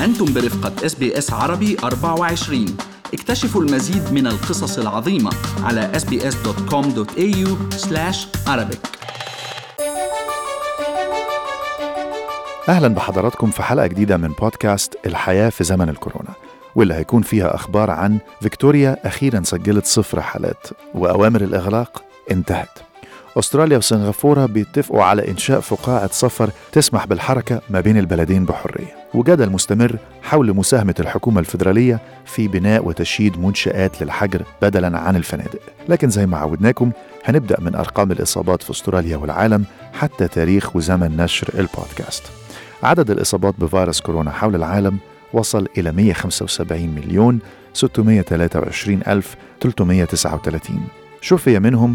أنتم برفقة SBS عربي 24. اكتشفوا المزيد من القصص العظيمة على sbs.com.au/arabic. أهلا بحضراتكم في حلقة جديدة من بودكاست الحياة في زمن الكورونا، واللي هيكون فيها أخبار عن فيكتوريا أخيراً سجلت 0 حالات وأوامر الإغلاق انتهت. أستراليا وسنغافورة بيتفقوا على إنشاء فقاعة سفر تسمح بالحركة ما بين البلدين بحرية، وجدل مستمر حول مساهمة الحكومة الفيدرالية في بناء وتشييد منشآت للحجر بدلاً عن الفنادق. لكن زي ما عودناكم هنبدأ من أرقام الإصابات في أستراليا والعالم حتى تاريخ وزمن نشر البودكاست. عدد الإصابات بفيروس كورونا حول العالم وصل إلى 175,623,339. شفي منهم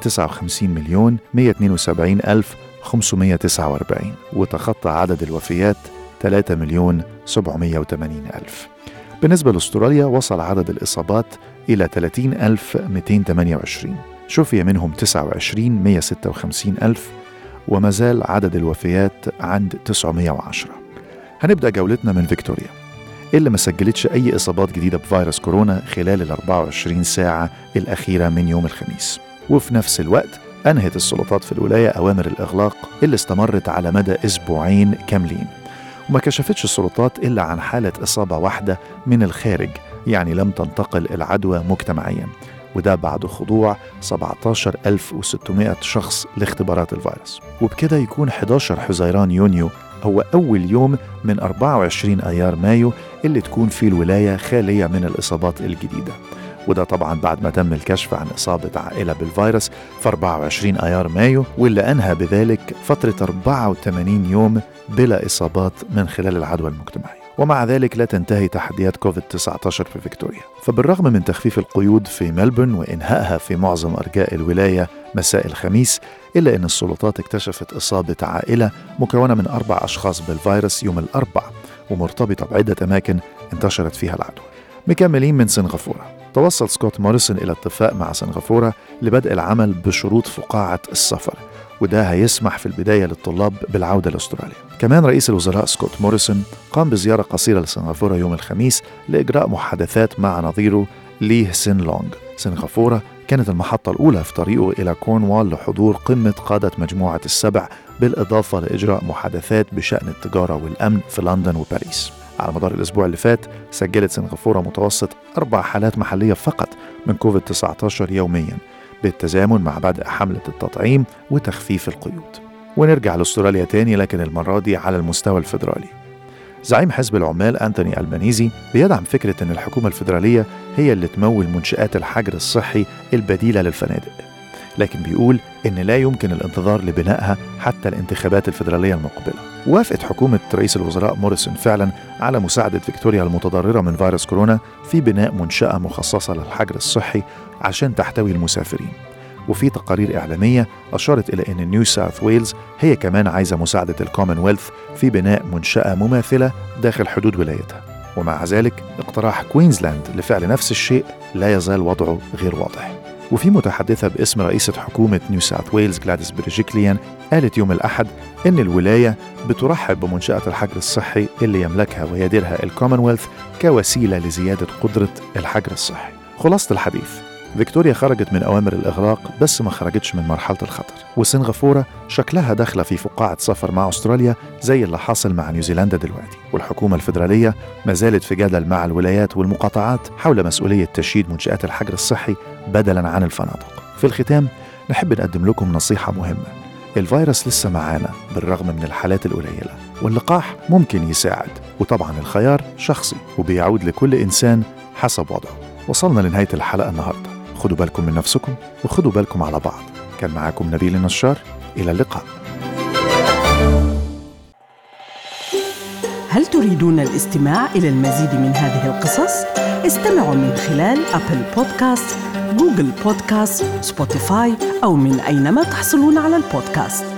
159,172,549، وتخطى عدد الوفيات 3,780,000. بالنسبة لأستراليا وصل عدد الإصابات إلى 30,228، شفي منهم 29,156,000، وما زال عدد الوفيات عند 910. هنبدأ جولتنا من فيكتوريا اللي ما سجلتش أي إصابات جديدة بفيروس كورونا خلال 24 ساعة الأخيرة من يوم الخميس، وفي نفس الوقت أنهت السلطات في الولاية أوامر الإغلاق اللي استمرت على مدى أسبوعين كاملين، وما كشفتش السلطات إلا عن حالة إصابة واحدة من الخارج، يعني لم تنتقل العدوى مجتمعيا، وده بعد خضوع 17,600 شخص لاختبارات الفيروس. وبكده يكون 11 حزيران يونيو هو أول يوم من 24 أيار مايو اللي تكون فيه الولاية خالية من الإصابات الجديدة، وده طبعا بعد ما تم الكشف عن إصابة عائلة بالفيروس في 24 أيار مايو، واللي أنهى بذلك فترة 84 يوم بلا إصابات من خلال العدوى المجتمعية. ومع ذلك لا تنتهي تحديات كوفيد-19 في فيكتوريا، فبالرغم من تخفيف القيود في ملبورن وإنهائها في معظم أرجاء الولاية مساء الخميس، إلا أن السلطات اكتشفت إصابة عائلة مكونة من 4 أشخاص بالفيروس يوم الأربعاء، ومرتبطة بعدة أماكن انتشرت فيها العدوى. مكملين من سنغافورة، توصل سكوت موريسون إلى اتفاق مع سنغافورة لبدء العمل بشروط فقاعة السفر، وده هيسمح في البداية للطلاب بالعودة لأستراليا. كمان رئيس الوزراء سكوت موريسون قام بزيارة قصيرة لسنغافورة يوم الخميس لإجراء محادثات مع نظيره ليه سين لونغ. سنغافورة كانت المحطة الأولى في طريقه إلى كورنوال لحضور قمة قادة مجموعة السبع، بالإضافة لإجراء محادثات بشأن التجارة والأمن في لندن وباريس. على مدار الأسبوع اللي فات سجلت سنغافورة متوسط 4 حالات محلية فقط من كوفيد-19 يومياً، بالتزامن مع بدء حملة التطعيم وتخفيف القيود. ونرجع لأستراليا تاني، لكن المرة دي على المستوى الفيدرالي. زعيم حزب العمال أنتوني ألبانيزي بيدعم فكرة أن الحكومة الفيدرالية هي اللي تمول منشآت الحجر الصحي البديلة للفنادق، لكن بيقول أن لا يمكن الانتظار لبنائها حتى الانتخابات الفيدرالية المقبلة. وافقت حكومة رئيس الوزراء موريسون فعلا على مساعدة فيكتوريا المتضررة من فيروس كورونا في بناء منشأة مخصصة للحجر الصحي عشان تحتوي المسافرين. وفي تقارير إعلامية أشارت إلى أن نيو ساوث ويلز هي كمان عايزة مساعدة الكومنولث في بناء منشأة مماثلة داخل حدود ولايتها. ومع ذلك اقتراح كوينزلاند لفعل نفس الشيء لا يزال وضعه غير واضح. وفي متحدثة باسم رئيسة حكومة نيو ساوث ويلز غلاديس بريجيكليان قالت يوم الأحد إن الولاية بترحب بمنشأة الحجر الصحي اللي يملكها ويديرها الكومنولث كوسيلة لزيادة قدرة الحجر الصحي. خلاصة الحديث، فيكتوريا خرجت من أوامر الإغلاق بس ما خرجتش من مرحلة الخطر، وسنغافورة شكلها داخلة في فقاعة سفر مع أستراليا زي اللي حاصل مع نيوزيلندا دلوقتي. والحكومة الفيدرالية ما زالت في جدل مع الولايات والمقاطعات حول مسؤولية تشييد منشآت الحجر الصحي بدلاً عن الفنادق. في الختام نحب نقدم لكم نصيحة مهمة: الفيروس لسه معانا بالرغم من الحالات القليلة، واللقاح ممكن يساعد، وطبعاً الخيار شخصي وبيعود لكل إنسان حسب وضعه. وصلنا لنهاية الحلقة النهاردة، خدوا بالكم من نفسكم وخدوا بالكم على بعض. كان معاكم نبيل النشار، إلى اللقاء. هل تريدون الاستماع إلى المزيد من هذه القصص؟ استمعوا من خلال أبل بودكاست، جوجل بودكاست، سبوتيفاي، أو من أينما تحصلون على البودكاست.